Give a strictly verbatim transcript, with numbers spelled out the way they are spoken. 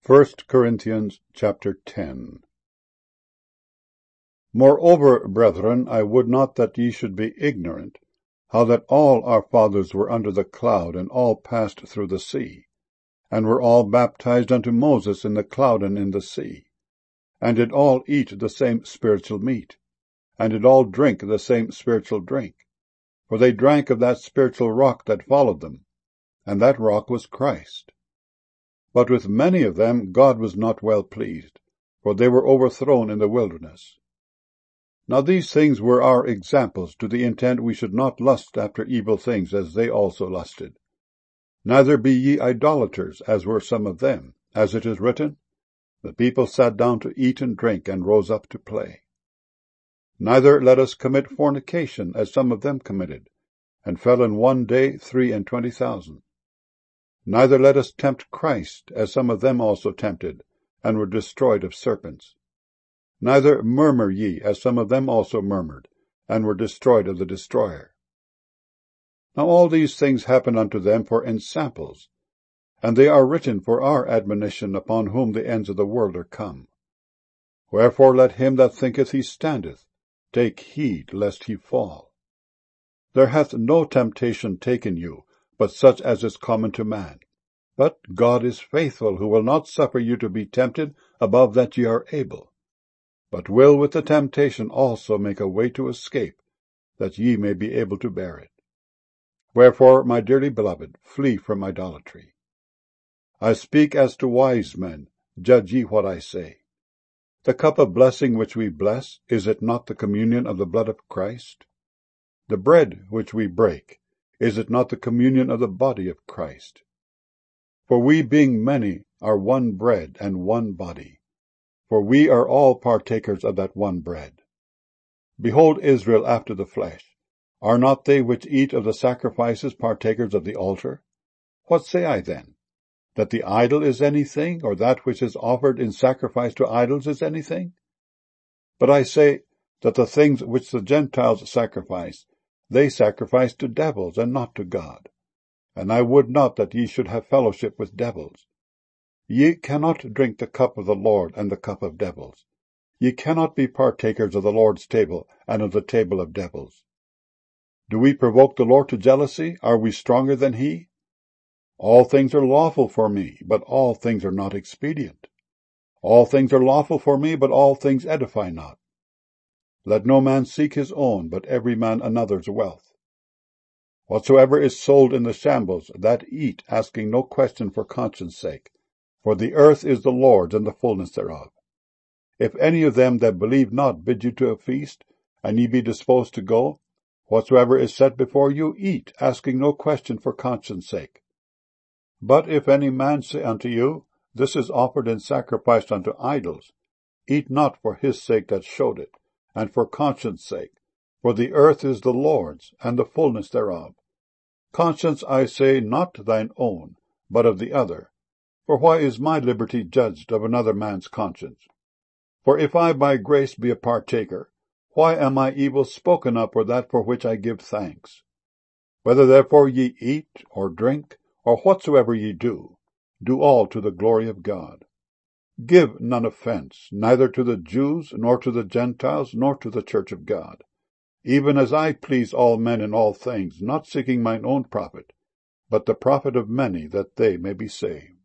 First Corinthians chapter ten. Moreover, brethren, I would not that ye should be ignorant, how that all our fathers were under the cloud, and all passed through the sea, and were all baptized unto Moses in the cloud and in the sea, and did all eat the same spiritual meat, and did all drink the same spiritual drink. For they drank of that spiritual rock that followed them, and that rock was Christ. But with many of them God was not well pleased, for they were overthrown in the wilderness. Now these things were our examples, to the intent we should not lust after evil things, as they also lusted. Neither be ye idolaters, as were some of them, as it is written, The people sat down to eat and drink, and rose up to play. Neither let us commit fornication, as some of them committed, and fell in one day three and twenty thousand. Neither let us tempt Christ, as some of them also tempted, and were destroyed of serpents. Neither murmur ye, as some of them also murmured, and were destroyed of the destroyer. Now all these things happen unto them for ensamples, and they are written for our admonition, upon whom the ends of the world are come. Wherefore let him that thinketh he standeth take heed lest he fall. There hath no temptation taken you, but such as is common to man. But God is faithful, who will not suffer you to be tempted above that ye are able, but will with the temptation also make a way to escape, that ye may be able to bear it. Wherefore, my dearly beloved, flee from idolatry. I speak as to wise men, judge ye what I say. The cup of blessing which we bless, is it not the communion of the blood of Christ? The bread which we break, is it not the communion of the body of Christ? For we, being many, are one bread and one body, for we are all partakers of that one bread. Behold Israel after the flesh. Are not they which eat of the sacrifices partakers of the altar? What say I then? That the idol is anything, or that which is offered in sacrifice to idols is anything? But I say that the things which the Gentiles sacrifice, they sacrifice to devils, and not to God. And I would not that ye should have fellowship with devils. Ye cannot drink the cup of the Lord and the cup of devils. Ye cannot be partakers of the Lord's table and of the table of devils. Do we provoke the Lord to jealousy? Are we stronger than he? All things are lawful for me, but all things are not expedient. All things are lawful for me, but all things edify not. Let no man seek his own, but every man another's wealth. Whatsoever is sold in the shambles, that eat, asking no question for conscience sake. For the earth is the Lord's, and the fullness thereof. If any of them that believe not bid you to a feast, and ye be disposed to go, whatsoever is set before you, eat, asking no question for conscience sake. But if any man say unto you, This is offered and sacrificed unto idols, eat not for his sake that showed it, and for conscience sake. For the earth is the Lord's, and the fullness thereof. Conscience, I say, not thine own, but of the other. For why is my liberty judged of another man's conscience? For if I by grace be a partaker, why am I evil spoken of for that for which I give thanks? Whether therefore ye eat, or drink, or whatsoever ye do, do all to the glory of God. Give none offense, neither to the Jews, nor to the Gentiles, nor to the church of God, even as I please all men in all things, not seeking mine own profit, but the profit of many, that they may be saved.